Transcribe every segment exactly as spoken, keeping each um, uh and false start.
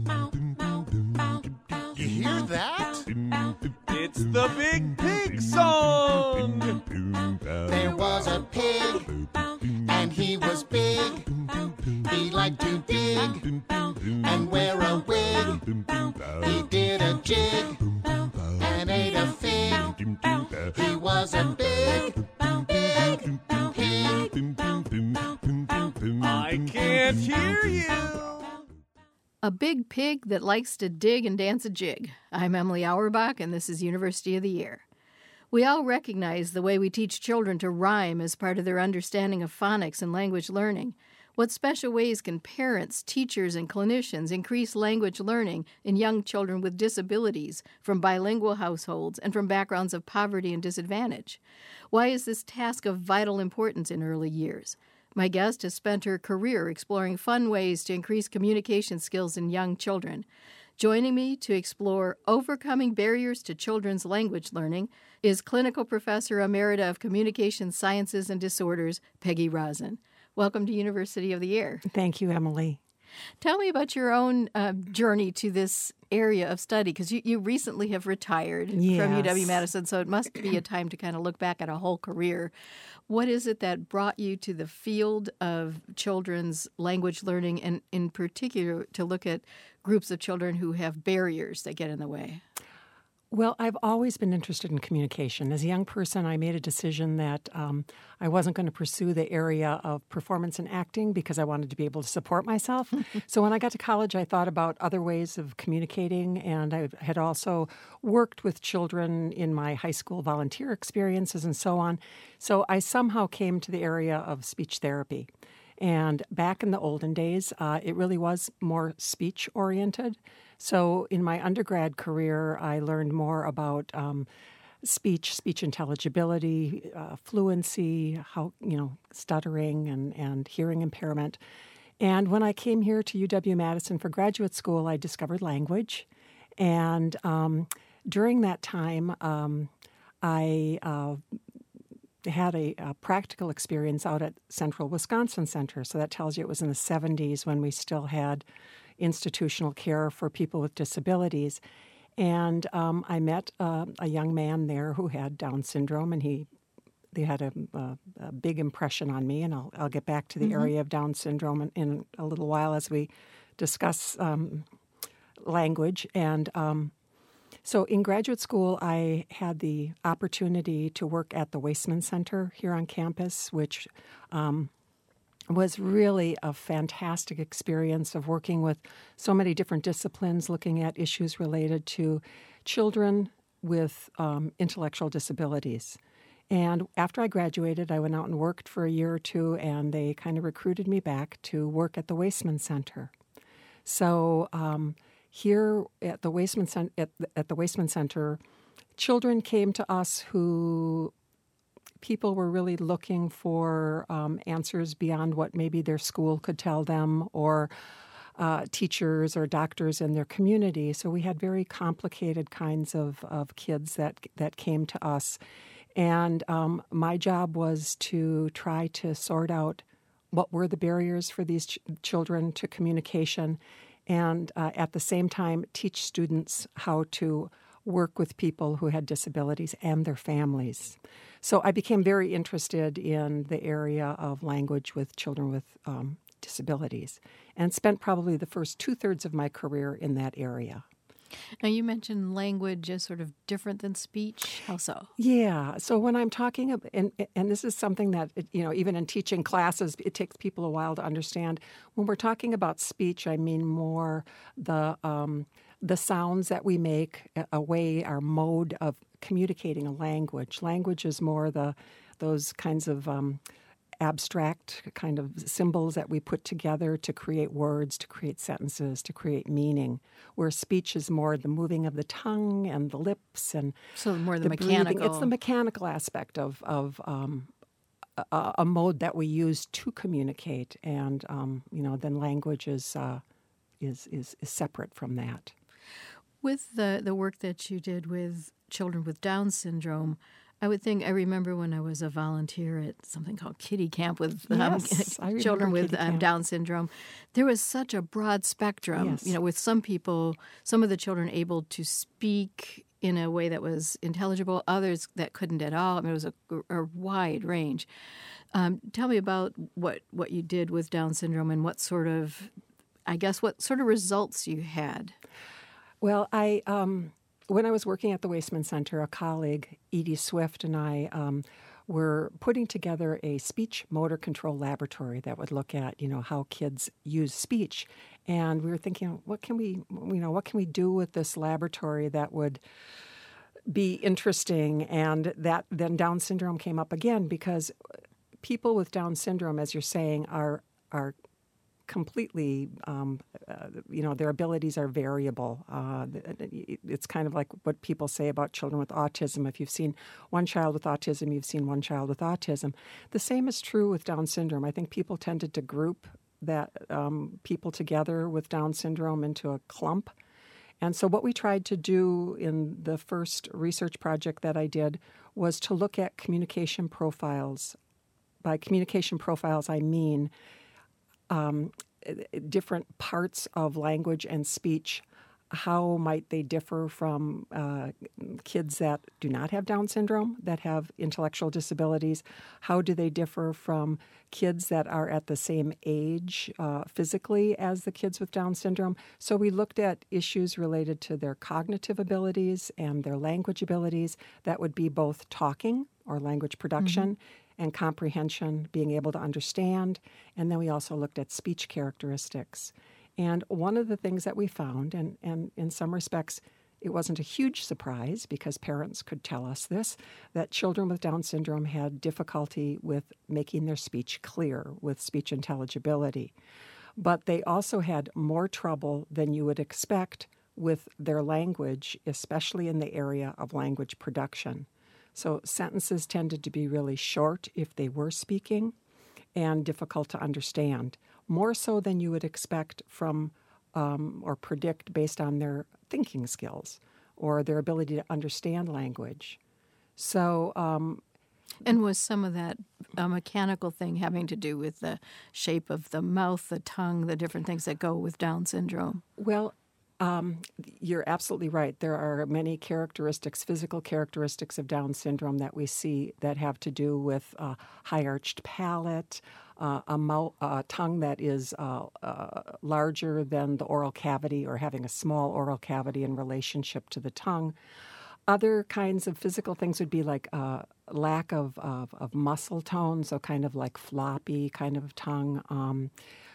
You hear that? It's the Big Pig song! There was a pig, and he was big. He liked to dig and wear a wig. He did a jig and ate a fig. He was a big, big pig. I can't hear you! A big pig that likes to dig and dance a jig. I'm Emily Auerbach, and this is University of the Year. We all recognize the way we teach children to rhyme as part of their understanding of phonics and language learning. What special ways can parents, teachers, and clinicians increase language learning in young children with disabilities from bilingual households and from backgrounds of poverty and disadvantage? Why is this task of vital importance in early years? My guest has spent her career exploring fun ways to increase communication skills in young children. Joining me to explore overcoming barriers to children's language learning is Clinical Professor Emerita of Communication Sciences and Disorders, Peggy Rosen. Welcome to University of the Year. Thank you, Emily. Tell me about your own uh, journey to this area of study, because you, you recently have retired yes. from U W-Madison, so it must be a time to kind of look back at a whole career. What is it that brought you to the field of children's language learning, and in particular to look at groups of children who have barriers that get in the way? Well, I've always been interested in communication. As a young person, I made a decision that um, I wasn't going to pursue the area of performance and acting because I wanted to be able to support myself. So when I got to college, I thought about other ways of communicating, and I had also worked with children in my high school volunteer experiences and so on. So I somehow came to the area of speech therapy. And back in the olden days, uh, it really was more speech-oriented. So in my undergrad career, I learned more about um, speech, speech intelligibility, uh, fluency, how you know, stuttering and, and hearing impairment. And when I came here to U W-Madison for graduate school, I discovered language. And um, during that time, um, I uh, had a, a practical experience out at Central Wisconsin Center. So that tells you it was in the seventies when we still had institutional care for people with disabilities. And um, I met uh, a young man there who had Down syndrome, and he they had a, a, a big impression on me. And I'll, I'll get back to the mm-hmm. area of Down syndrome in, in a little while as we discuss um, language. And um, so in graduate school, I had the opportunity to work at the Waisman Center here on campus, which um, was really a fantastic experience of working with so many different disciplines, looking at issues related to children with um, intellectual disabilities. And after I graduated, I went out and worked for a year or two, and they kind of recruited me back to work at the Waisman Center. So um, here at the Waisman Center, at the, at the Waisman Center, children came to us who people were really looking for um, answers beyond what maybe their school could tell them, or uh, teachers or doctors in their community. So we had very complicated kinds of, of kids that that came to us. And um, my job was to try to sort out what were the barriers for these ch- children to communication, and uh, at the same time teach students how to work with people who had disabilities and their families. So I became very interested in the area of language with children with um, disabilities, and spent probably the first two-thirds of my career in that area. Now, you mentioned language is sort of different than speech. How so? Yeah. So when I'm talking about, and, and this is something that, you know, even in teaching classes, it takes people a while to understand. When we're talking about speech, I mean more the um, the sounds that we make, a way, our mode of communicating a language. Language is more the those kinds of um, abstract kind of symbols that we put together to create words, to create sentences, to create meaning, where speech is more the moving of the tongue and the lips and so more the, the mechanical. breathing. It's the mechanical aspect of of um, a, a mode that we use to communicate, and um, you know, then language is uh, is, is is separate from that. With the the work that you did with children with Down syndrome, I would think, I remember when I was a volunteer at something called Kiddie Camp with um, Yes, I remember children with Kiddie um, Camp. Down syndrome. There was such a broad spectrum, Yes. you know, with some people, some of the children able to speak in a way that was intelligible, others that couldn't at all. I mean, it was a, a wide range. Um, tell me about what, what you did with Down syndrome and what sort of, I guess, what sort of results you had. Well, I um, when I was working at the Waisman Center, a colleague, Edie Swift, and I um, were putting together a speech motor control laboratory that would look at, you know, how kids use speech. And we were thinking, what can we, you know, what can we do with this laboratory that would be interesting? And that then Down syndrome came up again, because people with Down syndrome, as you're saying, are are completely, um, uh, you know, their abilities are variable. Uh, it's kind of like what people say about children with autism. If you've seen one child with autism, you've seen one child with autism. The same is true with Down syndrome. I think people tended to group that um, people together with Down syndrome into a clump. And so what we tried to do in the first research project that I did was to look at communication profiles. By communication profiles, I mean Um, different parts of language and speech. How might they differ from uh, kids that do not have Down syndrome, that have intellectual disabilities? How do they differ from kids that are at the same age uh, physically as the kids with Down syndrome? So we looked at issues related to their cognitive abilities and their language abilities. That would be both talking or language production, mm-hmm. and comprehension, being able to understand. And then we also looked at speech characteristics. And one of the things that we found, and, and in some respects, it wasn't a huge surprise because parents could tell us this, that children with Down syndrome had difficulty with making their speech clear, with speech intelligibility. But they also had more trouble than you would expect with their language, especially in the area of language production. So sentences tended to be really short if they were speaking and difficult to understand, more so than you would expect from um, or predict based on their thinking skills or their ability to understand language. So, um, and was some of that a mechanical thing having to do with the shape of the mouth, the tongue, the different things that go with Down syndrome? Well, Um, you're absolutely right. There are many characteristics, physical characteristics of Down syndrome that we see that have to do with uh, high-arched palate, uh, a mouth, uh, tongue that is uh, uh, larger than the oral cavity or having a small oral cavity in relationship to the tongue. Other kinds of physical things would be like uh, lack of, of, of muscle tone, so kind of like floppy kind of tongue. Um,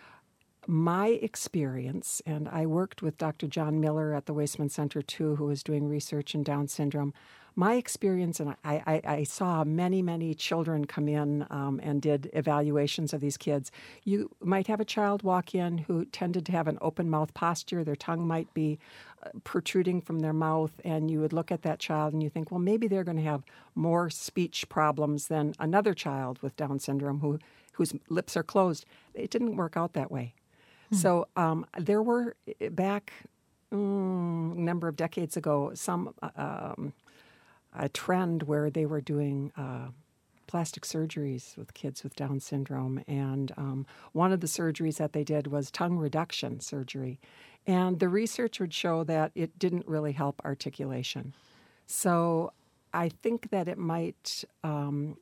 My experience, and I worked with Doctor John Miller at the Waisman Center too, who was doing research in Down syndrome. My experience, and I, I, I saw many, many children come in um, and did evaluations of these kids. You might have a child walk in who tended to have an open mouth posture. Their tongue might be protruding from their mouth, and you would look at that child and you think, well, maybe they're going to have more speech problems than another child with Down syndrome who whose lips are closed. It didn't work out that way. So um, there were, back mm, a number of decades ago, some um, a trend where they were doing uh, plastic surgeries with kids with Down syndrome. And um, one of the surgeries that they did was tongue reduction surgery. And the research would show that it didn't really help articulation. So I think that it might Um,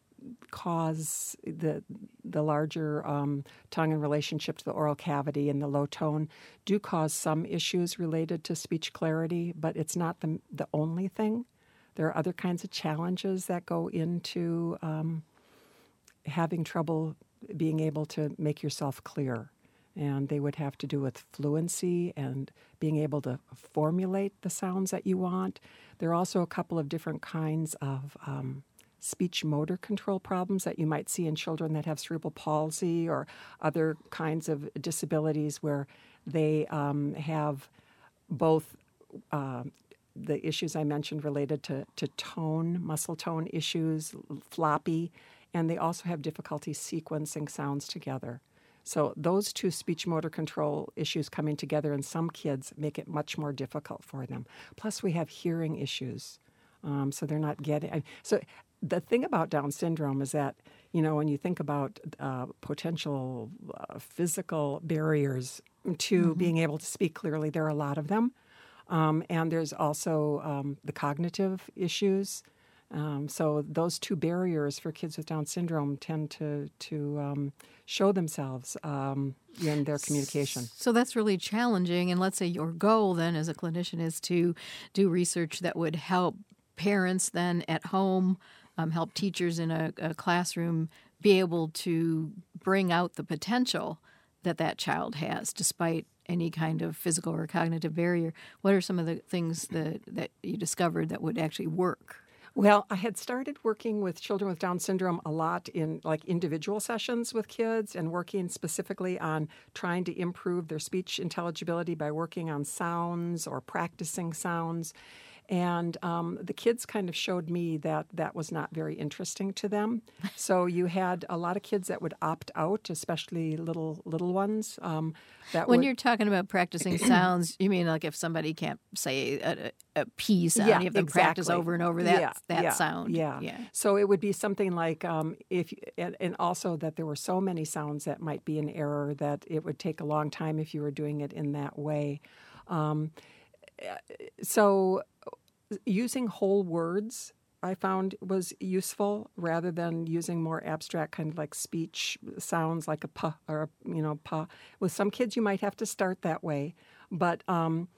cause the the larger um, tongue in relationship to the oral cavity and the low tone do cause some issues related to speech clarity, but it's not the the only thing. There are other kinds of challenges that go into um, having trouble being able to make yourself clear, and they would have to do with fluency and being able to formulate the sounds that you want. There are also a couple of different kinds of um, speech motor control problems that you might see in children that have cerebral palsy or other kinds of disabilities where they um, have both uh, the issues I mentioned related to, to tone, muscle tone issues, floppy, and they also have difficulty sequencing sounds together. So those two speech motor control issues coming together in some kids make it much more difficult for them. Plus we have hearing issues. Um, so they're not getting. I, so the thing about Down syndrome is that, you know, when you think about uh, potential uh, physical barriers to mm-hmm. being able to speak clearly, there are a lot of them. Um, and there's also um, the cognitive issues. Um, so those two barriers for kids with Down syndrome tend to to um, show themselves um, in their communication. So that's really challenging. And let's say your goal then as a clinician is to do research that would help parents then at home, um, help teachers in a, a classroom be able to bring out the potential that that child has despite any kind of physical or cognitive barrier. What are some of the things that, that you discovered that would actually work? Well, I had started working with children with Down syndrome a lot in like individual sessions with kids and working specifically on trying to improve their speech intelligibility by working on sounds or practicing sounds. And um, the kids kind of showed me that that was not very interesting to them. So you had a lot of kids that would opt out, especially little little ones. Um, that when would... you're talking about practicing sounds, you mean like if somebody can't say a, a P sound, yeah, you have to exactly. practice over and over that yeah, that yeah, sound. Yeah. yeah. So it would be something like um, if, and, and also that there were so many sounds that might be an error that it would take a long time if you were doing it in that way. Um, so. Using whole words, I found, was useful rather than using more abstract kind of like speech sounds like a p or a, you know, pa. With some kids, you might have to start that way. But um,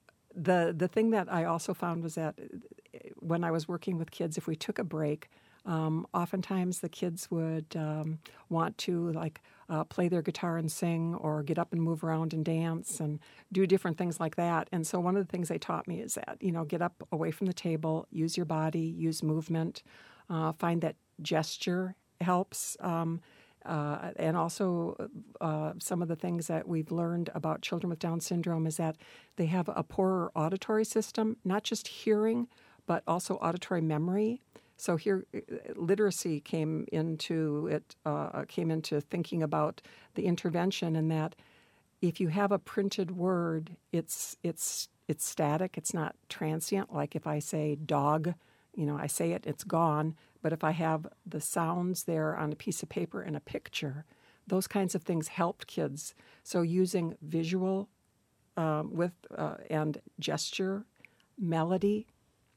the the thing that I also found was that when I was working with kids, if we took a break, um, oftentimes the kids would um, want to like uh, play their guitar and sing or get up and move around and dance and do different things like that. And so one of the things they taught me is that, you know, get up away from the table, use your body, use movement, uh, find that gesture helps. Um, uh, and also uh, some of the things that we've learned about children with Down syndrome is that they have a poorer auditory system, not just hearing, but also auditory memory. So here, literacy came into it. Uh, came into thinking about the intervention, and that if you have a printed word, it's it's it's static. It's not transient. Like if I say dog, you know, I say it, it's gone. But if I have the sounds there on a piece of paper and a picture, those kinds of things helped kids. So using visual um, with uh, and gesture, melody.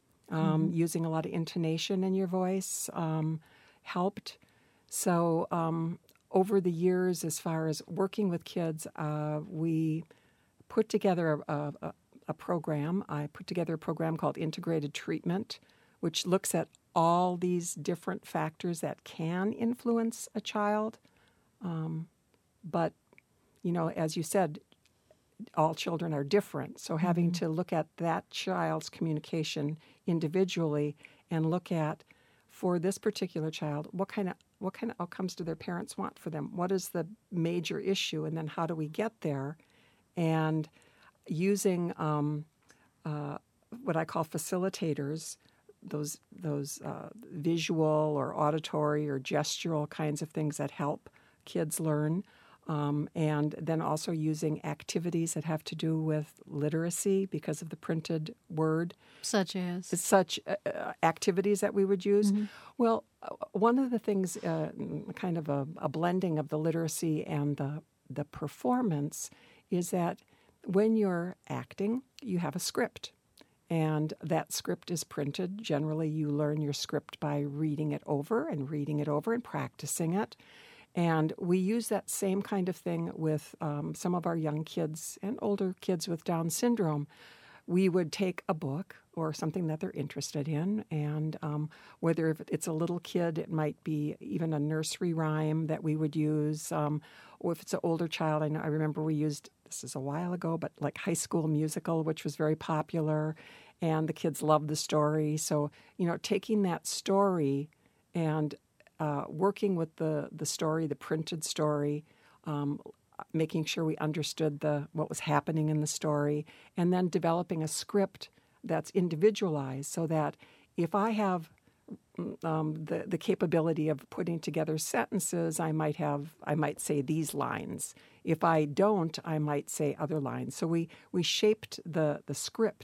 Um, mm-hmm. Using a lot of intonation in your voice um, helped. So um, over the years, as far as working with kids, uh, we put together a, a, a program. I put together a program called Integrated Treatment, which looks at all these different factors that can influence a child. Um, but, you know, as you said, all children are different. So having mm-hmm. to look at that child's communication individually and look at, for this particular child, what kind of what kind of outcomes do their parents want for them? What is the major issue? And then how do we get there? And using um, uh, what I call facilitators, those those uh, visual or auditory or gestural kinds of things that help kids learn. Um, and then also using activities that have to do with literacy because of the printed word. Such as? Such uh, activities that we would use. Mm-hmm. Well, uh, one of the things, uh, kind of a, a blending of the literacy and the, the performance, is that when you're acting, you have a script. And that script is printed. Generally, you learn your script by reading it over and reading it over and practicing it. And we use that same kind of thing with um, some of our young kids and older kids with Down syndrome. We would take a book or something that they're interested in, and um, whether if it's a little kid, it might be even a nursery rhyme that we would use. Um, or if it's an older child, I know I remember we used, this is a while ago, but like High School Musical, which was very popular, and the kids loved the story. So, you know, taking that story and Uh, working with the, the story, the printed story, um, making sure we understood the what was happening in the story, and then developing a script that's individualized so that if I have um, the, the capability of putting together sentences, I might have I might say these lines. If I don't, I might say other lines. So we, we shaped the, the script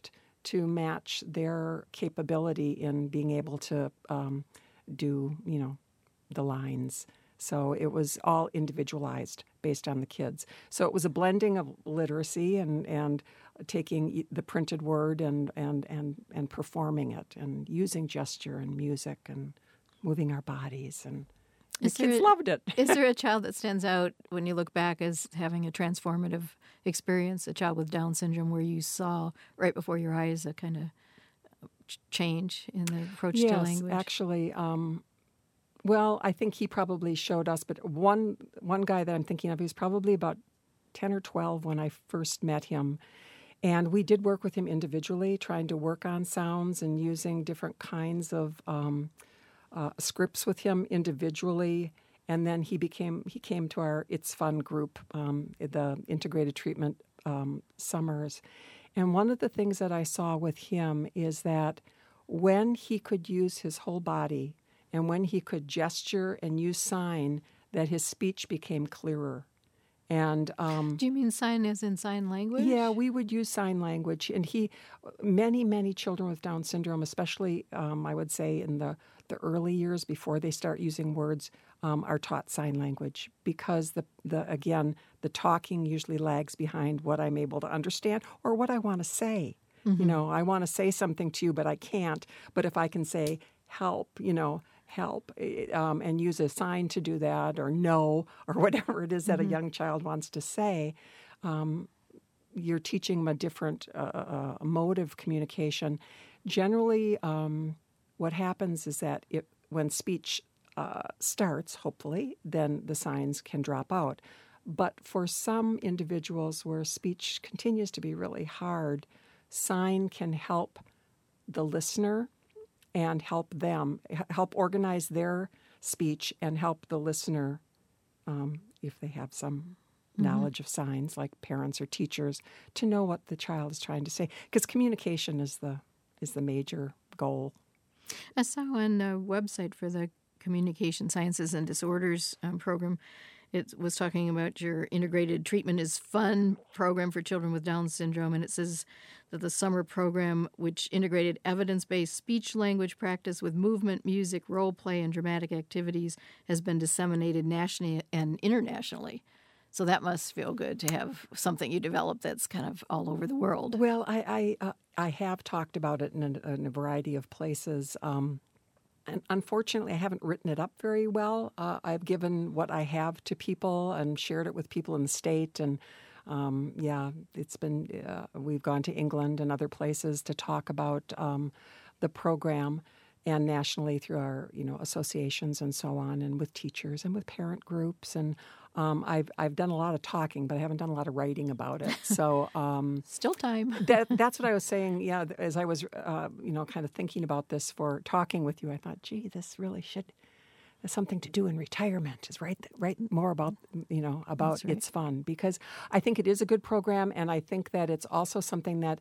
to match their capability in being able to um, do, you know, the lines. So it was all individualized based on the kids. So it was a blending of literacy and, and taking the printed word and, and, and, and performing it and using gesture and music and moving our bodies. And the Is there kids a- loved it. Is there a child that stands out when you look back as having a transformative experience, a child with Down syndrome, where you saw right before your eyes a kind of ch- change in the approach yes, to language? actually. Um, well, I think he probably showed us, but one one guy that I'm thinking of, he was probably about ten or twelve when I first met him. And we did work with him individually, trying to work on sounds and using different kinds of um, uh, scripts with him individually. And then he became he came to our It's Fun group, um, the integrated treatment um, summers. And one of the things that I saw with him is that when he could use his whole body and when he could gesture and use sign, that his speech became clearer. And um, Do you mean sign as in sign language? yeah, we would use sign language. And he, many, many children with Down syndrome, especially um, I would say in the, the early years before they start using words, um, are taught sign language because, the, the again, the talking usually lags behind what I'm able to understand or what I want to say. Mm-hmm. You know, I want to say something to you, but I can't. But if I can say, help, you know, help, um, and use a sign to do that, or no, or whatever it is that mm-hmm. a young child wants to say, um, you're teaching them a different uh, uh, mode of communication. Generally, um, what happens is that it, when speech uh, starts, hopefully, then the signs can drop out. But for some individuals where speech continues to be really hard, sign can help the listener and help them, help organize their speech and help the listener, um, if they have some mm-hmm. knowledge of signs, like parents or teachers, to know what the child is trying to say. Because communication is the is the major goal. I saw on a website for the Communication Sciences and Disorders um, program, it was talking about your integrated treatment is fun program for children with Down syndrome, and it says that the summer program, which integrated evidence-based speech-language practice with movement, music, role play, and dramatic activities, has been disseminated nationally and internationally. So that must feel good to have something you develop that's kind of all over the world. Well, I I, uh, I have talked about it in a, in a variety of places. Um, And unfortunately, I haven't written it up very well. Uh, I've given what I have to people and shared it with people in the state. And um, yeah, it's been, uh, we've gone to England and other places to talk about um, the program, and nationally through our, you know, associations and so on, and with teachers and with parent groups. And um, I've I've done a lot of talking, but I haven't done a lot of writing about it. So um, still time. that that's what I was saying. Yeah, as I was, uh, you know, kind of thinking about this for talking with you, I thought, gee, this really should have something to do in retirement. Is write write more about, you know, about right. It's Fun, because I think it is a good program, and I think that it's also something that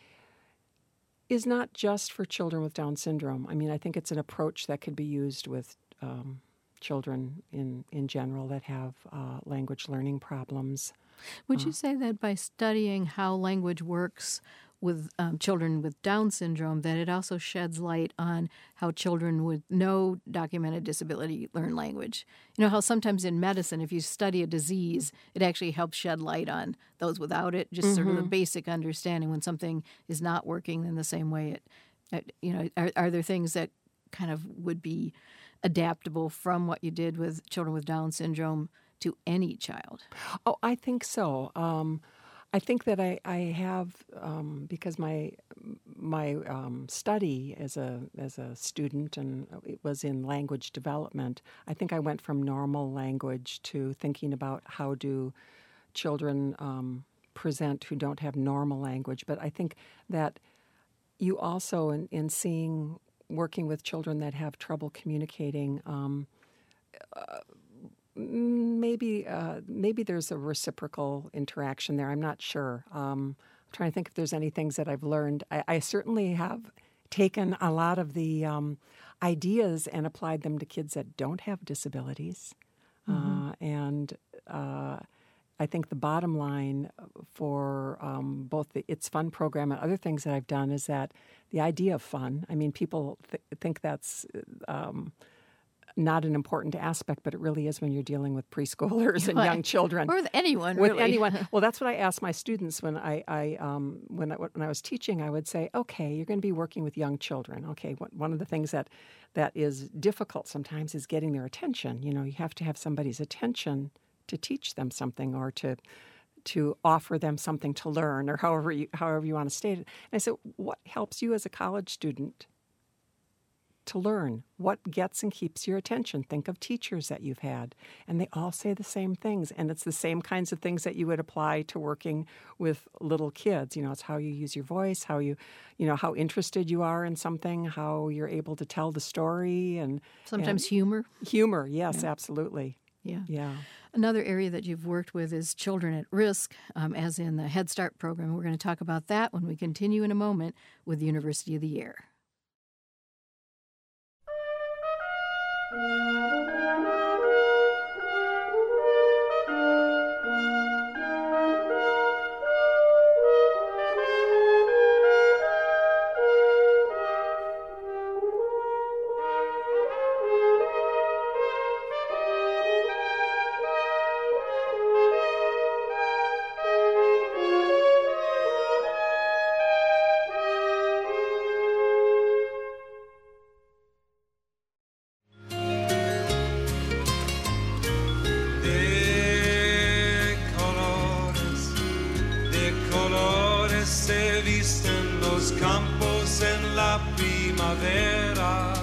is not just for children with Down syndrome. I mean, I think it's an approach that could be used with um, children in, in general that have uh, language learning problems. Would uh, you say that by studying how language works with um, children with Down syndrome, that it also sheds light on how children with no documented disability learn language? You know how sometimes in medicine, if you study a disease, it actually helps shed light on those without it, just mm-hmm. sort of the basic understanding when something is not working in the same way. It, it you know, are, are there things that kind of would be adaptable from what you did with children with Down syndrome to any child? Oh, I think so. Um, I think that I, I have, um, because my my um, study as a as a student, and it was in language development, I think I went from normal language to thinking about how do children um, present who don't have normal language. But I think that you also, in, in seeing, working with children that have trouble communicating, um, uh, Maybe uh, maybe there's a reciprocal interaction there. I'm not sure. Um, I'm trying to think if there's any things that I've learned. I, I certainly have taken a lot of the um, ideas and applied them to kids that don't have disabilities. Mm-hmm. Uh, and uh, I think the bottom line for um, both the It's Fun program and other things that I've done is that the idea of fun, I mean, people th- think that's um, not an important aspect, but it really is when you're dealing with preschoolers and young children. Or with anyone, With really. anyone. Well, that's what I asked my students when I, I um, when I, when I was teaching. I would say, okay, you're going to be working with young children. Okay, one of the things that that is difficult sometimes is getting their attention. You know, you have to have somebody's attention to teach them something or to to offer them something to learn, or however you, however you want to state it. And I said, what helps you as a college student to learn? What gets and keeps your attention? Think of teachers that you've had, and they all say the same things, and it's the same kinds of things that you would apply to working with little kids. You know, it's how you use your voice, how you, you know, how interested you are in something, how you're able to tell the story, and Sometimes and humor. Humor, yes, Yeah. absolutely. Yeah. Yeah. Another area that you've worked with is children at risk, um, as in the Head Start program. We're going to talk about that when we continue in a moment with the University of the Year. De colores, de colores se visten los campos en la primavera.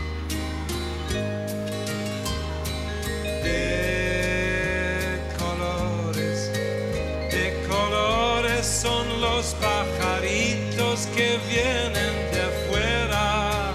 De colores, de colores son los pajaritos que vienen de afuera.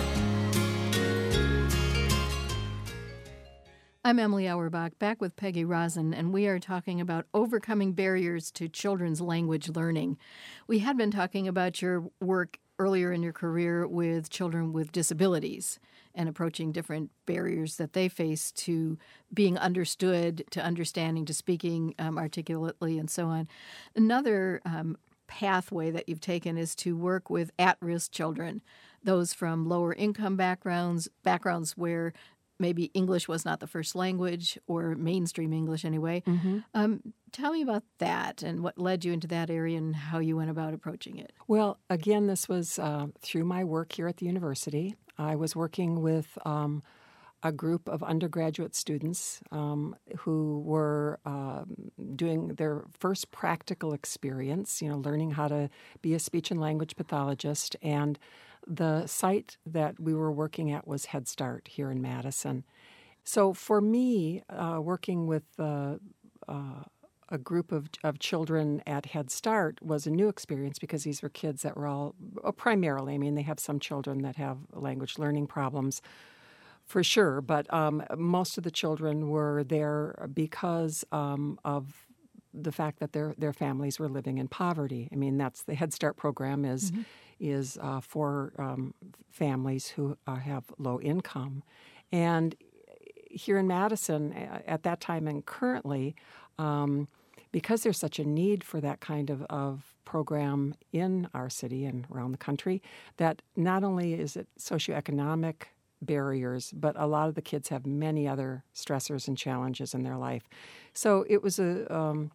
I'm Emily Auerbach, back with Peggy Rosen, and we are talking about overcoming barriers to children's language learning. We had been talking about your work earlier in your career with children with disabilities and approaching different barriers that they face to being understood, to understanding, to speaking um, articulately, and so on. Another um, pathway that you've taken is to work with at-risk children, those from lower income backgrounds, backgrounds where maybe English was not the first language, or mainstream English anyway. Mm-hmm. Um, tell me about that and what led you into that area and how you went about approaching it. Well, again, this was uh, through my work here at the university. I was working with um, a group of undergraduate students um, who were um, doing their first practical experience, you know, learning how to be a speech and language pathologist. And the site that we were working at was Head Start here in Madison. So for me, uh, working with uh, uh, a group of, of children at Head Start was a new experience because these were kids that were all, uh, primarily, I mean, they have some children that have language learning problems for sure, but um, most of the children were there because um, of the fact that their their families were living in poverty. I mean, that's the Head Start program is mm-hmm. is uh, for um, families who uh, have low income. And here in Madison, at that time and currently, um, because there's such a need for that kind of, of program in our city and around the country, that not only is it socioeconomic barriers, but a lot of the kids have many other stressors and challenges in their life. So it was a um,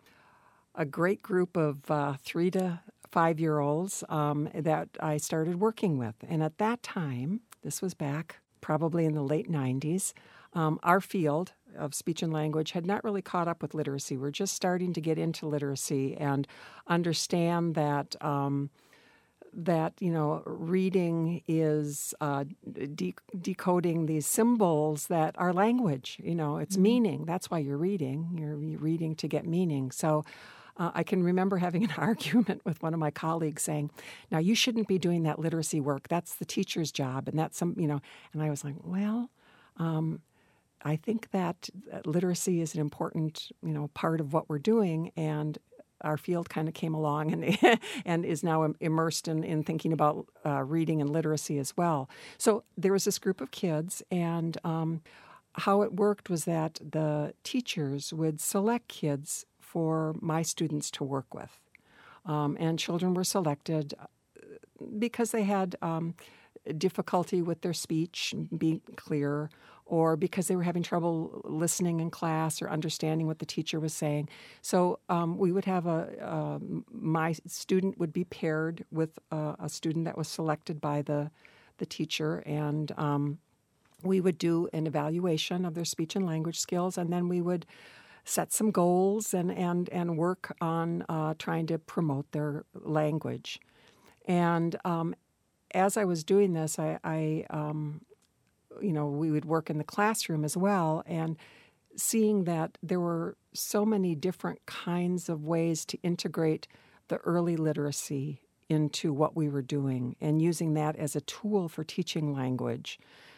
a great group of uh, three to five-year-olds um, that I started working with. And at that time, this was back probably in the late nineties, um, our field of speech and language had not really caught up with literacy. We're just starting to get into literacy and understand that um, that, you know, reading is uh, de- decoding these symbols that are language. You know, it's mm-hmm. meaning. That's why you're reading. You're reading to get meaning. So uh, I can remember having an argument with one of my colleagues saying, now, you shouldn't be doing that literacy work. That's the teacher's job. And that's some, you know, and I was like, well, um, I think that literacy is an important, you know, part of what we're doing. And our field kind of came along and and is now immersed in, in thinking about uh, reading and literacy as well. So there was this group of kids, and um, how it worked was that the teachers would select kids for my students to work with. Um, and children were selected because they had um, difficulty with their speech being clear, or because they were having trouble listening in class or understanding what the teacher was saying. So um, we would have a, uh, my student would be paired with a, a student that was selected by the, the teacher, and um, we would do an evaluation of their speech and language skills, and then we would set some goals and, and, and work on uh, trying to promote their language. And um, as I was doing this, I, I um, you know, we would work in the classroom as well, and seeing that there were so many different kinds of ways to integrate the early literacy into what we were doing and using that as a tool for teaching language.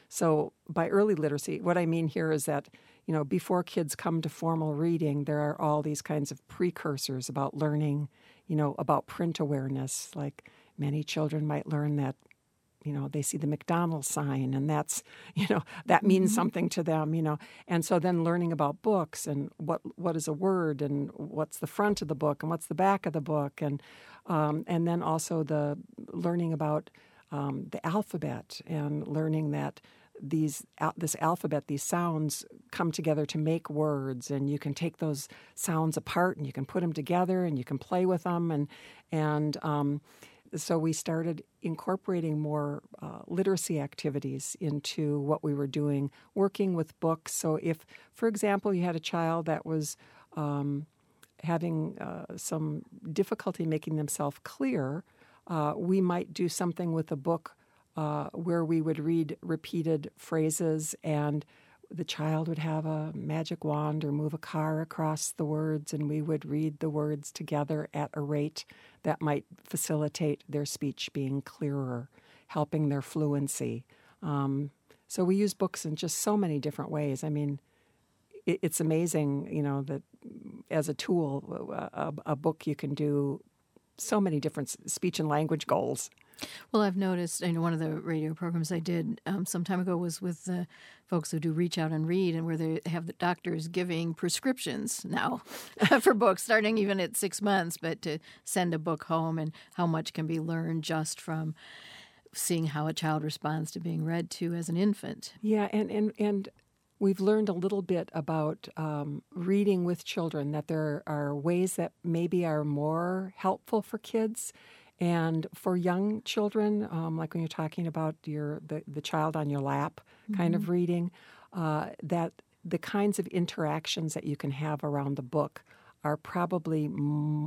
So by early literacy, what I mean here is that, you know, before kids come to formal reading, there are all these kinds of precursors about learning, you know, about print awareness. Like many children might learn that, you know, they see the McDonald's sign, and that's, you know, that means mm-hmm. something to them, you know. And so then learning about books and what what is a word and what's the front of the book and what's the back of the book, and um, and then also the learning about um, the alphabet and learning that these this alphabet, these sounds come together to make words, and you can take those sounds apart and you can put them together and you can play with them, and and um, so we started incorporating more uh, literacy activities into what we were doing, working with books. So if, for example, you had a child that was um, having uh, some difficulty making themselves clear, uh, we might do something with a book uh, where we would read repeated phrases, and the child would have a magic wand or move a car across the words, and we would read the words together at a rate that might facilitate their speech being clearer, helping their fluency. Um, so we use books in just so many different ways. I mean, it, it's amazing, you know, that as a tool, a, a book you can do so many different speech and language goals. Well, I've noticed, I know one of the radio programs I did um, some time ago was with the folks who do Reach Out and Read, and where they have the doctors giving prescriptions now for books, starting even at six months, but to send a book home, and how much can be learned just from seeing how a child responds to being read to as an infant. Yeah, and, and, and we've learned a little bit about um, reading with children, that there are ways that maybe are more helpful for kids. And for young children, um, like when you're talking about your the, the child on your lap kind mm-hmm. of reading, uh, that the kinds of interactions that you can have around the book are probably m-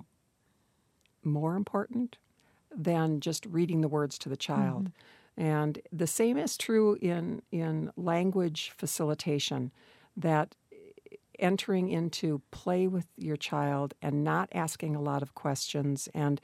more important than just reading the words to the child. Mm-hmm. And the same is true in, in language facilitation, that entering into play with your child and not asking a lot of questions and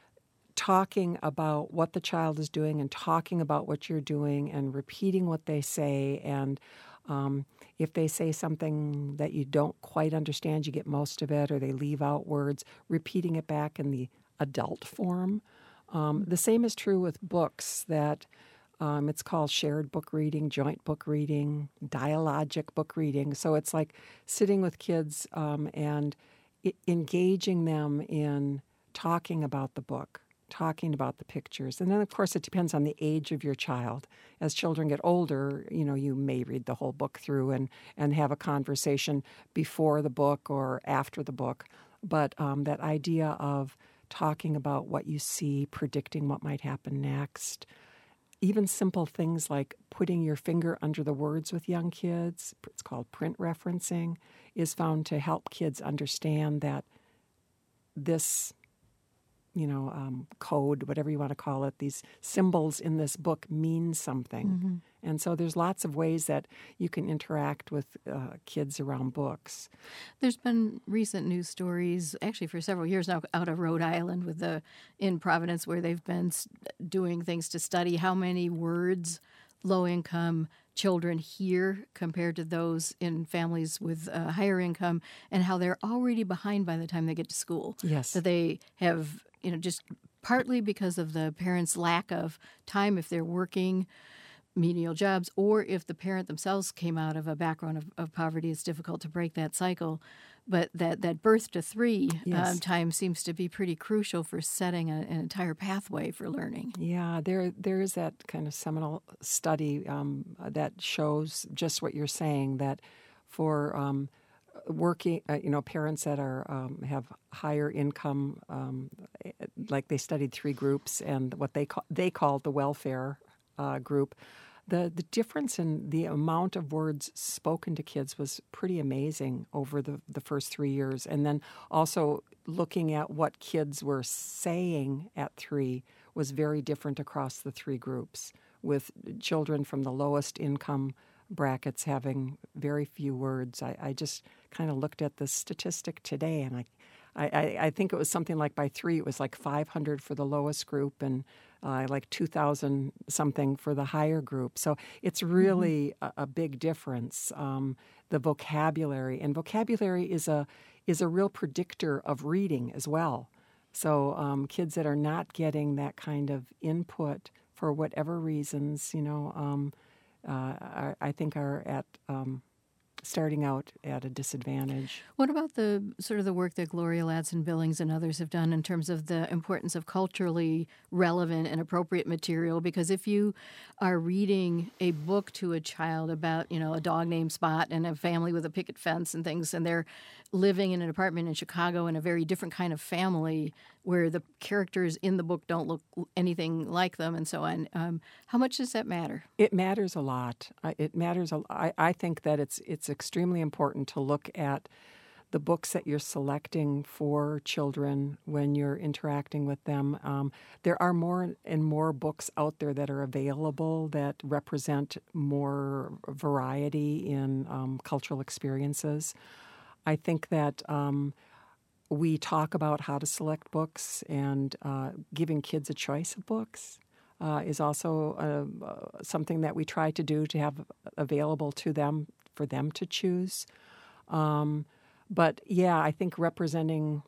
talking about what the child is doing and talking about what you're doing and repeating what they say. And um, if they say something that you don't quite understand, you get most of it, or they leave out words, repeating it back in the adult form. Um, the same is true with books, that um, it's called shared book reading, joint book reading, dialogic book reading. So it's like sitting with kids um, and I- engaging them in talking about the book, talking about the pictures. And then, of course, it depends on the age of your child. As children get older, you know, you may read the whole book through and, and have a conversation before the book or after the book. But um, that idea of talking about what you see, predicting what might happen next, even simple things like putting your finger under the words with young kids, it's called print referencing, is found to help kids understand that this you know, um, code, whatever you want to call it, these symbols in this book mean something. Mm-hmm. And so there's lots of ways that you can interact with uh, kids around books. There's been recent news stories, actually for several years now, out of Rhode Island with the in Providence, where they've been doing things to study how many words low-income children hear compared to those in families with uh, higher income, and how they're already behind by the time they get to school. Yes. That they have, you know, just partly because of the parents' lack of time if they're working menial jobs, or if the parent themselves came out of a background of, of poverty, it's difficult to break that cycle. But that, that birth to three Yes. um, time seems to be pretty crucial for setting a, an entire pathway for learning. Yeah, there there is that kind of seminal study um, that shows just what you're saying, that for um, working, uh, you know, parents that are um, have higher income, um, like they studied three groups, and what they call, they called the welfare uh, group. The the difference in the amount of words spoken to kids was pretty amazing over the, the first three years. And then also looking at what kids were saying at three was very different across the three groups, with children from the lowest income brackets having very few words. I, I just kind of looked at the statistic today, and I, I, I think it was something like by three, it was like five hundred for the lowest group and uh, like two thousand something for the higher group. So it's really mm-hmm. a, a big difference. Um, the vocabulary, and vocabulary is a is a real predictor of reading as well. So um, kids that are not getting that kind of input for whatever reasons, you know, um, uh, are, I think are at um, starting out at a disadvantage. What about the sort of the work that Gloria Ladson Billings and others have done in terms of the importance of culturally relevant and appropriate material? Because if you are reading a book to a child about, you know, a dog named Spot and a family with a picket fence and things, and they're living in an apartment in Chicago in a very different kind of family where the characters in the book don't look anything like them and so on, um, how much does that matter? It matters a lot. I- It matters. A, I, I think that it's it's extremely important to look at the books that you're selecting for children when you're interacting with them. Um, there are more and more books out there that are available that represent more variety in um, cultural experiences. I think that um, we talk about how to select books, and uh, giving kids a choice of books uh, is also uh, uh, something that we try to do to have available to them for them to choose. Um, but yeah, I think representing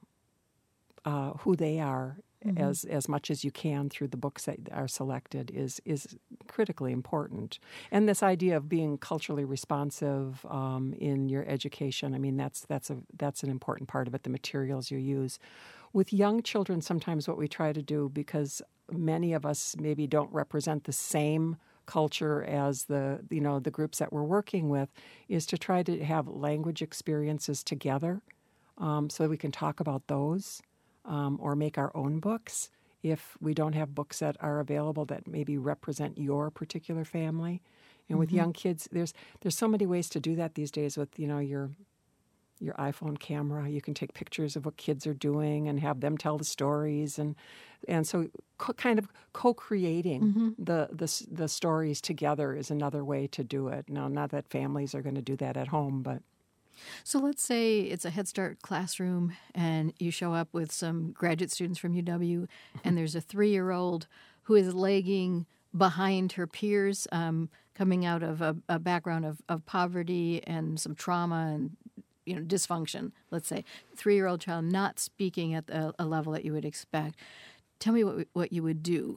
uh, who they are mm-hmm. as as much as you can through the books that are selected is is critically important. And this idea of being culturally responsive um, in your education, I mean, that's that's a that's an important part of it. The materials you use with young children, sometimes what we try to do, because many of us maybe don't represent the same culture as the you know the groups that we're working with, is to try to have language experiences together, um, so that we can talk about those, um, or make our own books if we don't have books that are available that maybe represent your particular family. And mm-hmm. with young kids, there's there's so many ways to do that these days with you know your your iPhone camera. You can take pictures of what kids are doing and have them tell the stories, and and so co- kind of co-creating mm-hmm. the, the the stories together is another way to do it. Now, not that families are going to do that at home, but so let's say it's a Head Start classroom and you show up with some graduate students from U W, and there's a three-year-old who is lagging behind her peers, um, coming out of a, a background of, of poverty and some trauma and you know, dysfunction, let's say, three-year-old child not speaking at a, a level that you would expect. Tell me what what you would do.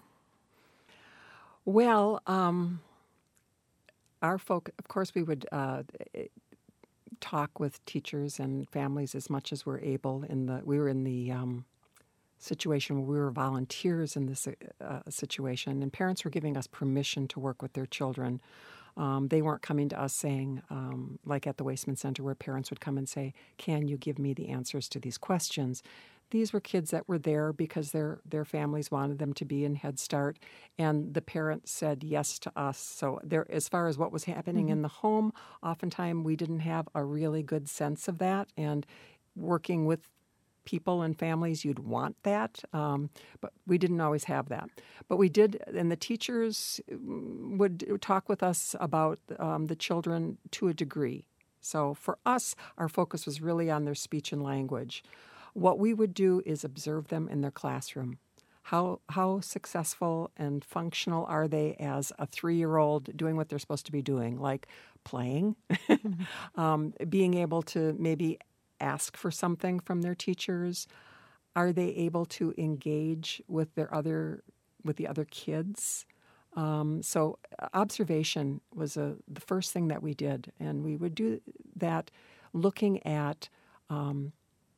Well, um, our folk, of course, we would uh, talk with teachers and families as much as we're able. In the we were in the um, situation where we were volunteers in this uh, situation, and parents were giving us permission to work with their children. Um, they weren't coming to us saying, um, like at the Wasteman Center, where parents would come and say, "Can you give me the answers to these questions?" These were kids that were there because their their families wanted them to be in Head Start, and the parents said yes to us. So there, as far as what was happening mm-hmm. in the home, oftentimes we didn't have a really good sense of that. And working with people and families, you'd want that, um, but we didn't always have that. But we did, and the teachers would talk with us about um, the children to a degree. So for us, our focus was really on their speech and language. What we would do is observe them in their classroom. How how successful and functional are they as a three-year-old doing what they're supposed to be doing, like playing, mm-hmm. um, being able to maybe ask for something from their teachers? Are they able to engage with their other with the other kids? Um, so observation was a, the first thing that we did, and we would do that looking at um,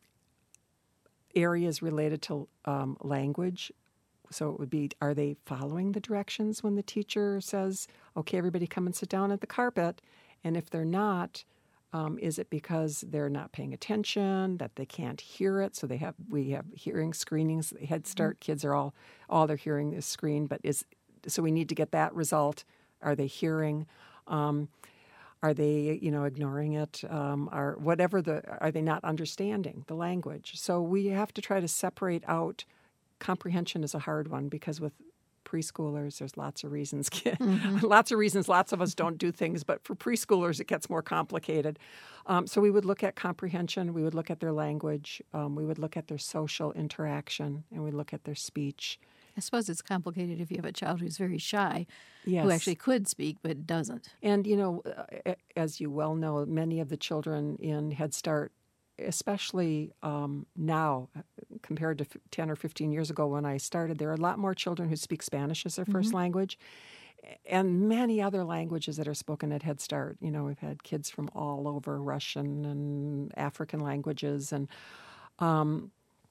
areas related to um, language. So it would be, are they following the directions when the teacher says, okay, everybody come and sit down at the carpet? And if they're not, um, is it because they're not paying attention, that they can't hear it? So they have we have hearing screenings. Head Start mm-hmm. kids are all, all their hearing is screened, but is so we need to get that result. Are they hearing? Um, are they, you know, ignoring it? Um, are whatever the are they not understanding the language? So we have to try to separate out. Comprehension is a hard one because with preschoolers, there's lots of reasons. Mm-hmm. lots of reasons lots of us don't do things, but for preschoolers, it gets more complicated. Um, so we would look at comprehension, we would look at their language, um, we would look at their social interaction, and we look at their speech. I suppose it's complicated if you have a child who's very shy, yes. who actually could speak but doesn't. And, you know, as you well know, many of the children in Head Start, especially um, now compared to ten or fifteen years ago when I started, there are a lot more children who speak Spanish as their first mm-hmm. language and many other languages that are spoken at Head Start. You know, we've had kids from all over, Russian and African languages. And, um,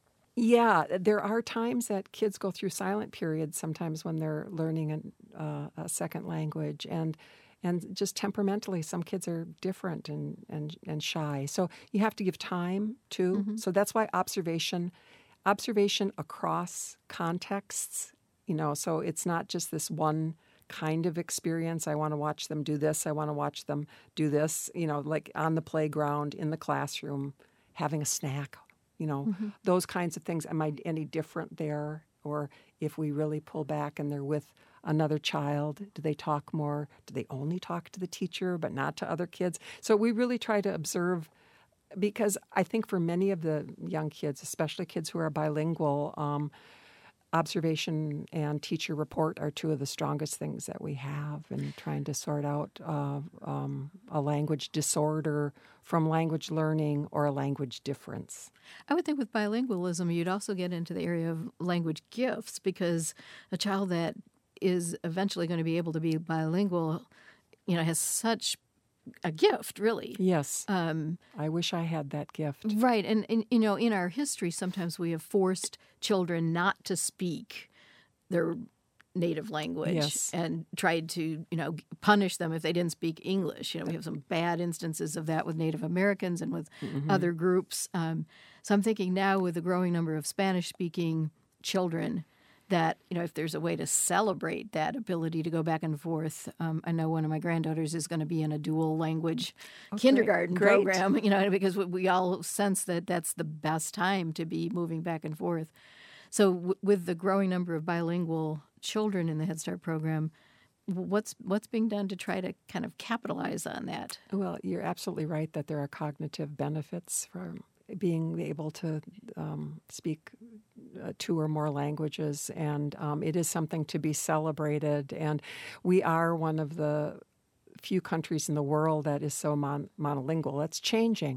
yeah, there are times that kids go through silent periods sometimes when they're learning a, uh, a second language. And And just temperamentally, some kids are different and, and, and shy. So you have to give time, too. Mm-hmm. So that's why observation, observation across contexts, you know, so it's not just this one kind of experience. I want to watch them do this. I want to watch them do this, you know, like on the playground, in the classroom, having a snack, you know, mm-hmm. those kinds of things. Am I any different there? Or if we really pull back and they're with another child, do they talk more? Do they only talk to the teacher but not to other kids? So we really try to observe, because I think for many of the young kids, especially kids who are bilingual, um, observation and teacher report are two of the strongest things that we have in trying to sort out uh, um, a language disorder from language learning or a language difference. I would think with bilingualism, you'd also get into the area of language gifts, because a child that is eventually going to be able to be bilingual, you know, has such a gift, really. Yes. Um, I wish I had that gift. Right. And, and, you know, in our history, sometimes we have forced children not to speak their native language yes. and tried to, you know, punish them if they didn't speak English. You know, we have some bad instances of that with Native Americans and with mm-hmm. other groups. Um, so I'm thinking now with the growing number of Spanish-speaking children, that, you know, if there's a way to celebrate that ability to go back and forth. Um, I know one of my granddaughters is going to be in a dual language okay. kindergarten Great. program, you know, because we all sense that that's the best time to be moving back and forth. So w- with the growing number of bilingual children in the Head Start program, what's what's being done to try to kind of capitalize on that? Well, you're absolutely right that there are cognitive benefits from being able to um, speak uh, two or more languages, and um, it is something to be celebrated. And we are one of the few countries in the world that is so mon- monolingual. That's changing.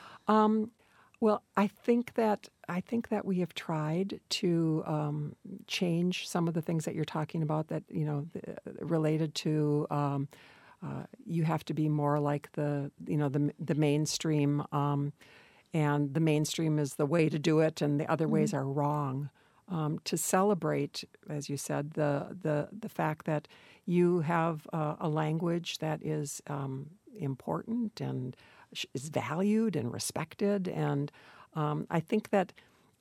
Um, well, I think that I think that we have tried to um, change some of the things that you're talking about. That you know, th- related to. Um, uh, you have to be more like the you know the the mainstream. Um, And the mainstream is the way to do it, and the other mm-hmm. ways are wrong. Um, to celebrate, as you said, the the the fact that you have uh, a language that is um, important and is valued and respected, and um, I think that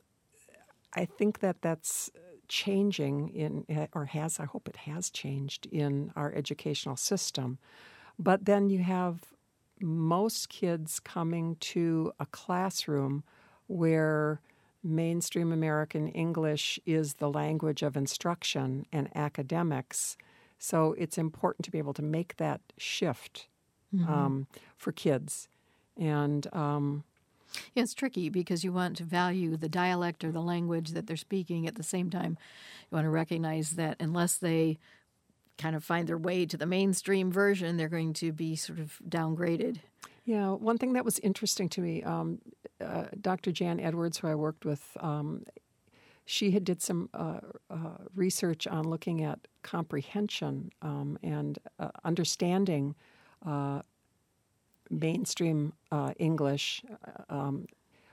I think that that's changing in, or has. I hope it has changed in our educational system. But then you have most kids coming to a classroom where mainstream American English is the language of instruction and academics. So it's important to be able to make that shift mm-hmm. um, for kids. And um, yeah, it's tricky because you want to value the dialect or the language that they're speaking. At the same time, you want to recognize that unless they kind of find their way to the mainstream version, they're going to be sort of downgraded. Yeah, one thing that was interesting to me, um, uh, Doctor Jan Edwards, who I worked with, um, she had did some uh, uh, research on looking at comprehension um, and uh, understanding uh, mainstream uh, English. Um,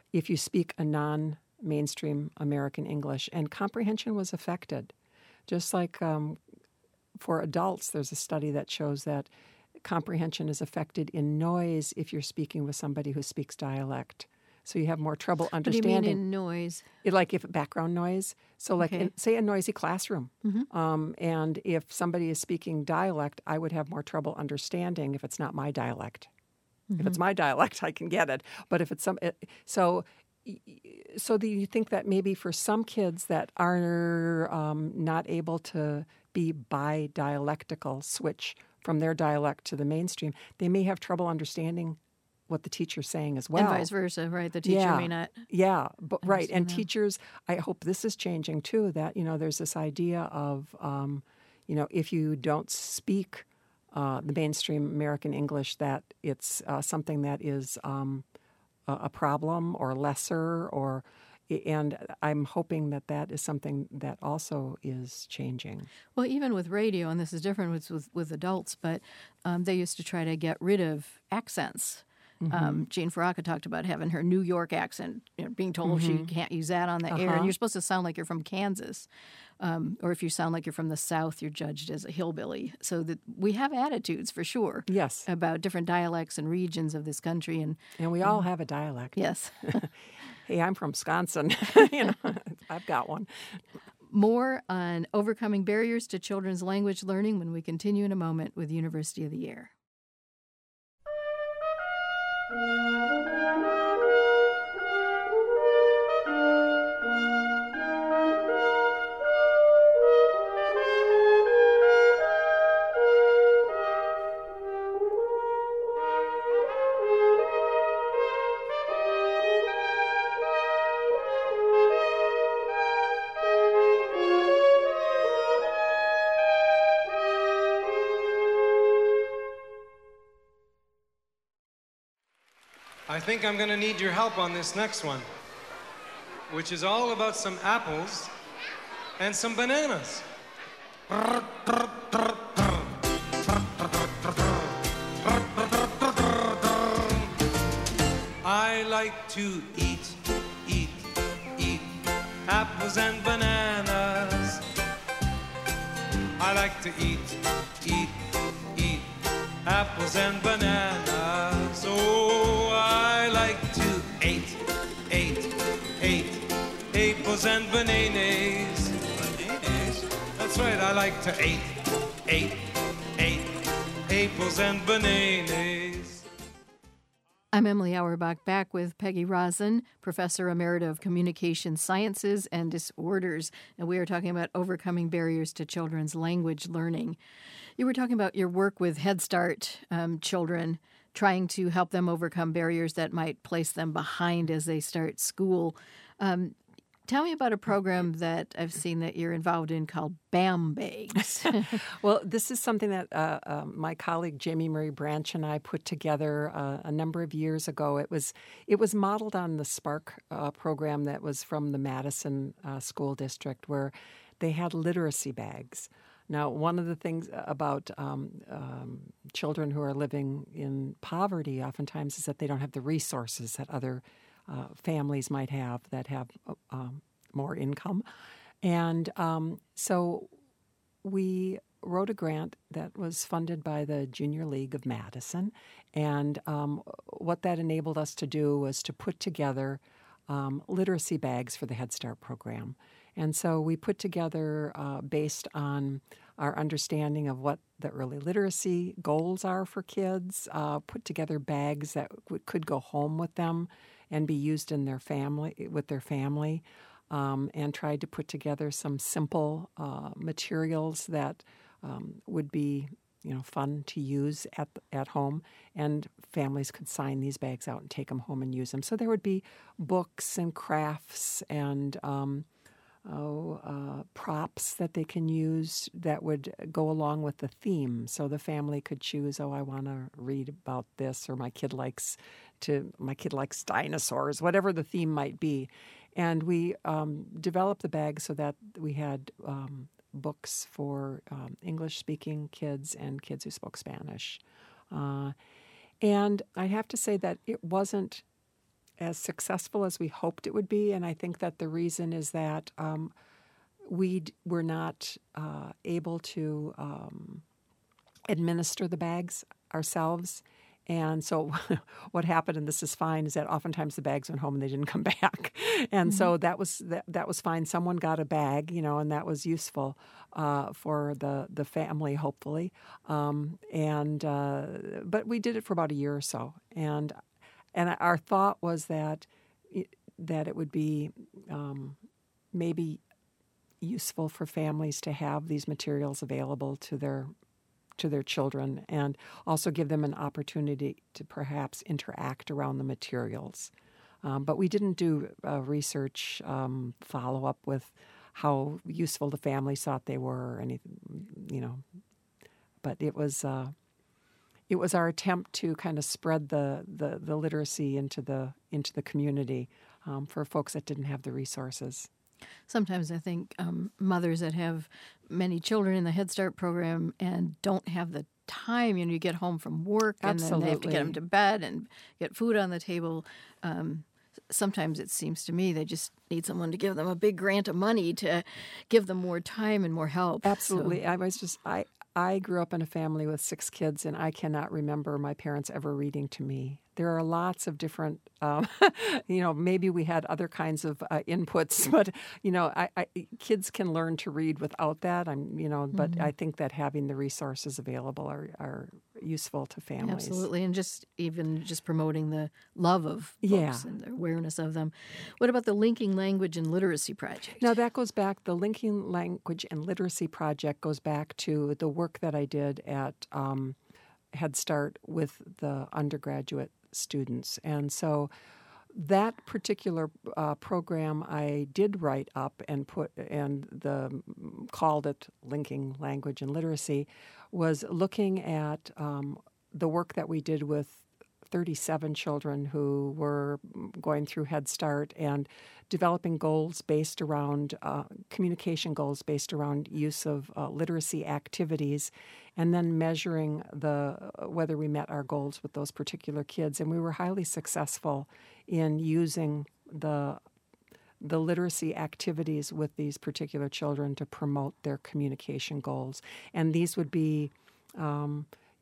if you speak a non-mainstream American English, and comprehension was affected. Just like um, for adults, there's a study that shows that comprehension is affected in noise if you're speaking with somebody who speaks dialect. So you have more trouble understanding. What do you mean in noise? It, like if background noise. So like, Okay. in, say, a noisy classroom. Mm-hmm. Um, and if somebody is speaking dialect, I would have more trouble understanding if it's not my dialect. Mm-hmm. If it's my dialect, I can get it. But if it's some, it, so, so do you think that maybe for some kids that are um, not able to be bi-dialectical, switch from their dialect to the mainstream, they may have trouble understanding what the teacher's saying as well. And vice versa, right? The teacher yeah. may not. Yeah, but right. And that. teachers, I hope this is changing too, that, you know, there's this idea of, um, you know, if you don't speak uh, the mainstream American English, that it's uh, something that is um, a, a problem or lesser, or, and I'm hoping that that is something that also is changing. Well, even with radio, and this is different with with, with adults, but um, they used to try to get rid of accents. Mm-hmm. Um, Jane Faraka talked about having her New York accent, you know, being told Mm-hmm. she can't use that on the air, Uh-huh. and you're supposed to sound like you're from Kansas. Um, or if you sound like you're from the South, you're judged as a hillbilly. So that we have attitudes for sure Yes. about different dialects and regions of this country. And And we all have a dialect. yes, Hey, I'm from Wisconsin. You know, I've got one. more on overcoming barriers to children's language learning when we continue in a moment with University of the Year. I think I'm gonna need your help on this next one, which is all about some apples and some bananas. I like to eat, eat, eat apples and bananas. I like to eat, eat, eat apples and bananas. Oh, I like to eat, eat, eat apples and bananas. Bananas? That's right, I like to eat, eat, eat apples and bananas. I'm Emily Auerbach, back with Peggy Roslin, Professor Emerita of Communication Sciences and Disorders, and we are talking about overcoming barriers to children's language learning. You were talking about your work with Head Start um, children, trying to help them overcome barriers that might place them behind as they start school. Um, tell me about a program that I've seen that you're involved in called BAM Bags. Well, this is something that uh, uh, my colleague Jamie Murray Branch and I put together uh, a number of years ago. It was it was modeled on the Spark uh, program that was from the Madison uh, School District, where they had literacy bags. Now, one of the things about um, um, children who are living in poverty oftentimes is that they don't have the resources that other uh, families might have that have um, more income. And um, so we wrote a grant that was funded by the Junior League of Madison. And um, what that enabled us to do was to put together um, literacy bags for the Head Start program. And so we put together, uh, based on our understanding of what the early literacy goals are for kids, uh, put together bags that w- could go home with them and be used in their family with their family, um, and tried to put together some simple uh, materials that um, would be, you know, fun to use at at home, and families could sign these bags out and take them home and use them. So there would be books and crafts and um, oh, uh, props that they can use that would go along with the theme. So the family could choose, oh, I want to read about this, or my kid likes to, my kid likes dinosaurs, whatever the theme might be. And we um, developed the bag so that we had um, books for um, English-speaking kids and kids who spoke Spanish. Uh, and I have to say that it wasn't as successful as we hoped it would be, and I think that the reason is that um, we d- were not uh, able to um, administer the bags ourselves. And so what happened, and this is fine, is that oftentimes the bags went home and they didn't come back. And mm-hmm. so that was that, that was fine. Someone got a bag, you know, and that was useful uh, for the, the family, hopefully. Um, and uh, but we did it for about a year or so. And and our thought was that that it would be um, maybe useful for families to have these materials available to their to their children, and also give them an opportunity to perhaps interact around the materials. Um, but we didn't do uh, research um, follow-up with how useful the families thought they were or anything, you know. But it was uh, it was our attempt to kind of spread the, the, the literacy into the into the community um, for folks that didn't have the resources. Sometimes I think um, mothers that have many children in the Head Start program and don't have the time, you know, you get home from work and Absolutely. then they have to get them to bed and get food on the table. Um, sometimes it seems to me they just need someone to give them a big grant of money to give them more time and more help. Absolutely. So. I was just, I, I grew up in a family with six kids, and I cannot remember my parents ever reading to me. There are lots of different, um, you know, maybe we had other kinds of uh, inputs, but, you know, I, I, kids can learn to read without that. I'm, you know, but mm-hmm. I think that having the resources available are, are useful to families. Absolutely, and just even just promoting the love of books yeah. and the awareness of them. What about the Linking Language and Literacy Project? Now, that goes back, the Linking Language and Literacy Project goes back to the work that I did at um, Head Start with the undergraduate students. And so that particular uh, program I did write up and put and the called it Linking Language and Literacy, was looking at um, the work that we did with thirty-seven children who were going through Head Start and developing goals based around uh, communication goals based around use of uh, literacy activities, and then measuring the whether we met our goals with those particular kids. And we were highly successful in using the the literacy activities with these particular children to promote their communication goals. And these would be um,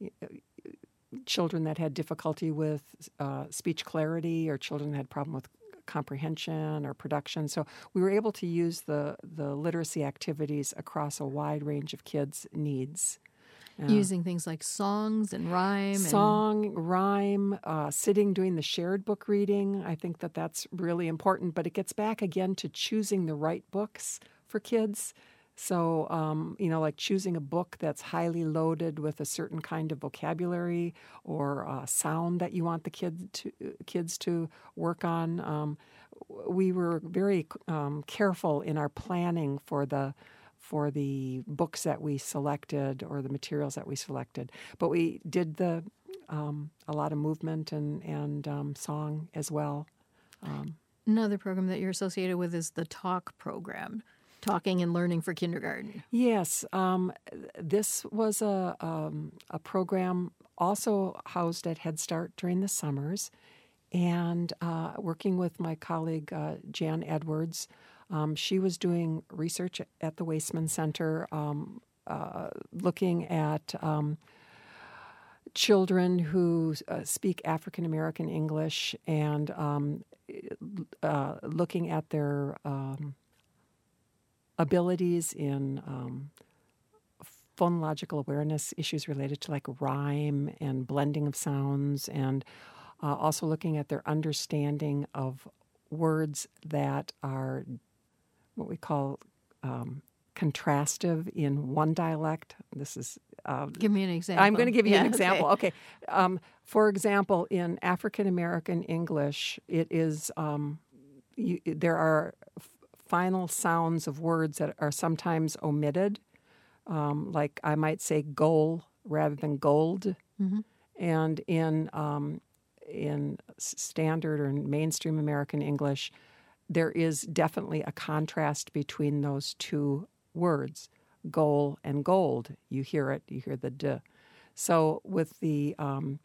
children that had difficulty with uh, speech clarity, or children that had problem with comprehension or production. So we were able to use the, the literacy activities across a wide range of kids' needs. Uh, Using things like songs and rhyme. Song, and... rhyme, uh, sitting, doing the shared book reading. I think that that's really important, but it gets back again to choosing the right books for kids. So, um, you know, like choosing a book that's highly loaded with a certain kind of vocabulary or uh, sound that you want the kid to, kids to work on. Um, we were very um, careful in our planning for the for the books that we selected or the materials that we selected. But we did the um, a lot of movement and, and um, song as well. Um, Another program that you're associated with is the TALK program. Talking and Learning for Kindergarten. Yes. Um, this was a, um, a program also housed at Head Start during the summers, and uh, working with my colleague uh, Jan Edwards. Um, she was doing research at the Waisman Center, um, uh, looking at um, children who uh, speak African American English, and um, uh, looking at their um, abilities in um, phonological awareness, issues related to like rhyme and blending of sounds, and uh, also looking at their understanding of words that are what we call um, contrastive in one dialect. This is uh, give me an example. I'm going to give you yeah, an example. Okay. okay. Um, for example, in African American English, it is um, you, there are final sounds of words that are sometimes omitted, um, like I might say goal rather than gold. Mm-hmm. And in um, in standard or mainstream American English, there is definitely a contrast between those two words, goal and gold. You hear it, you hear the d. So with the um,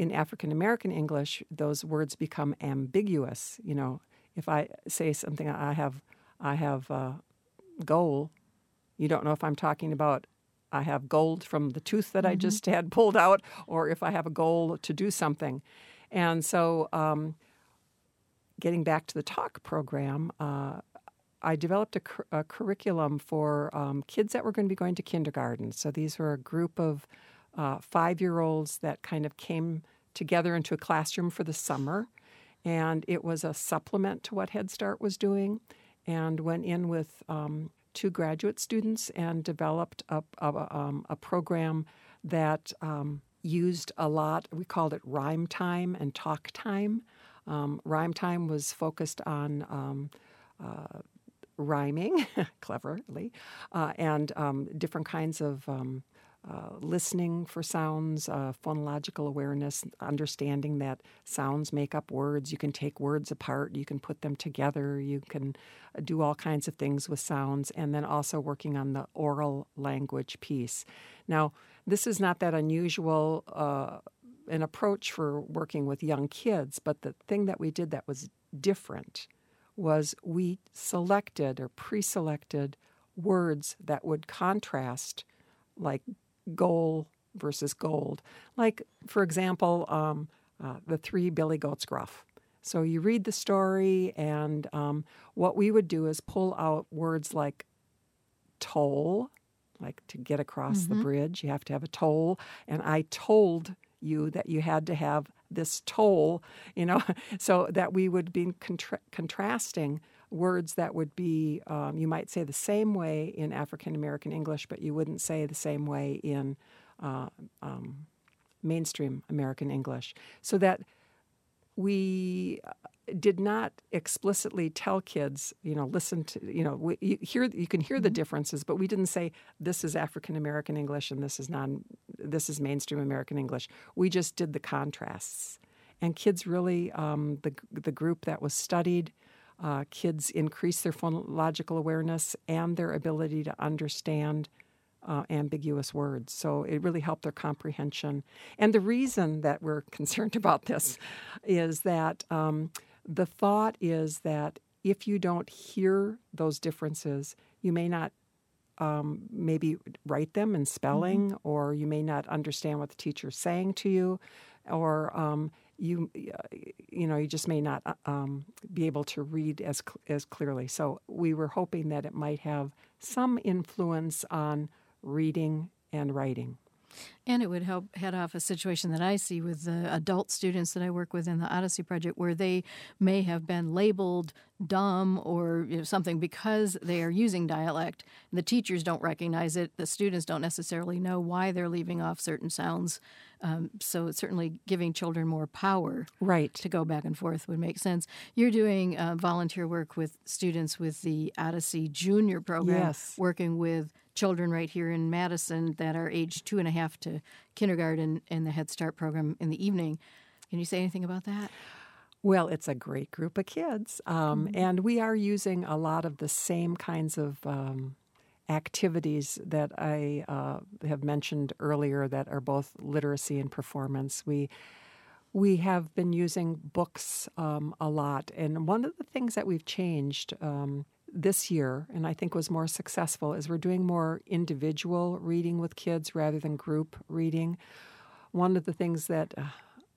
in African American English, those words become ambiguous. You know, if I say something, I have, I have uh, gold, you don't know if I'm talking about I have gold from the tooth that mm-hmm. I just had pulled out, or if I have a goal to do something. And so um, getting back to the talk program, uh, I developed a, cur- a curriculum for um, kids that were going to be going to kindergarten. So these were a group of uh, five-year-olds that kind of came together into a classroom for the summer. And it was a supplement to what Head Start was doing, and went in with um, two graduate students and developed a, a, um, a program that um, used a lot. We called it Rhyme Time and Talk Time. Um, Rhyme Time was focused on um, uh, rhyming, cleverly, uh, and um, different kinds of um, uh, listening for sounds, uh, phonological awareness, understanding that sounds make up words. You can take words apart, you can put them together, you can do all kinds of things with sounds, and then also working on the oral language piece. Now, this is not that unusual uh, an approach for working with young kids, but the thing that we did that was different was we selected or pre-selected words that would contrast, like goal versus gold. Like, for example, um, uh, the three Billy Goats Gruff. So you read the story, and um, what we would do is pull out words like toll, like to get across mm-hmm. the bridge, you have to have a toll, and I told you that you had to have this toll, you know, so that we would be contra- contrasting words that would be, um, you might say the same way in African American English, but you wouldn't say the same way in uh, um, mainstream American English. So that we did not explicitly tell kids, you know, listen to, you know, we, you hear, you can hear mm-hmm. the differences, but we didn't say this is African American English and this is non, this is mainstream American English. We just did the contrasts, and kids really, um, the the group that was studied, uh, kids increased their phonological awareness and their ability to understand Uh, ambiguous words. So it really helped their comprehension. And the reason that we're concerned about this is that um, the thought is that if you don't hear those differences, you may not um, maybe write them in spelling, mm-hmm. or you may not understand what the teacher's saying to you, or um, you you know you just may not um, be able to read as as clearly. So we were hoping that it might have some influence on reading and writing. And it would help head off a situation that I see with the adult students that I work with in the Odyssey Project, where they may have been labeled dumb or you know, something because they are using dialect. The teachers don't recognize it. The students don't necessarily know why they're leaving off certain sounds. Um, so it's certainly giving children more power right. to go back and forth would make sense. You're doing uh, volunteer work with students with the Odyssey Junior program, yes. working with children right here in Madison that are age two and a half to kindergarten in the Head Start program in the evening. Can you say anything about that? Well, it's a great group of kids, um, mm-hmm. and we are using a lot of the same kinds of um, activities that I uh, have mentioned earlier that are both literacy and performance. We we have been using books um, a lot, and one of the things that we've changed um, this year, and I think was more successful, is we're doing more individual reading with kids rather than group reading. One of the things that uh,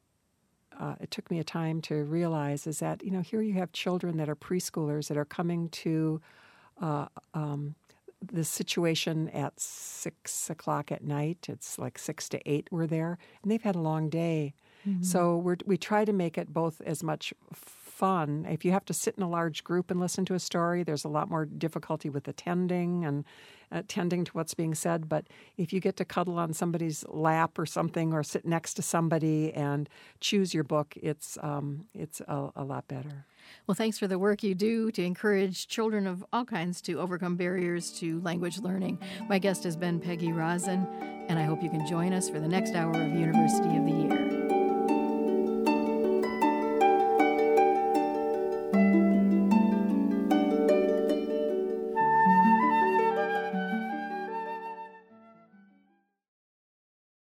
uh, it took me a time to realize is that, you know, here you have children that are preschoolers that are coming to uh, um, this situation at six o'clock at night. It's like six to eight we're there, and they've had a long day. Mm-hmm. So we're, we try to make it both as much fun. If you have to sit in a large group and listen to a story, there's a lot more difficulty with attending and attending to what's being said. But if you get to cuddle on somebody's lap or something, or sit next to somebody and choose your book, it's um, it's a, a lot better. Well, thanks for the work you do to encourage children of all kinds to overcome barriers to language learning. My guest has been Peggy Rosin, and I hope you can join us for the next hour of University of the Year.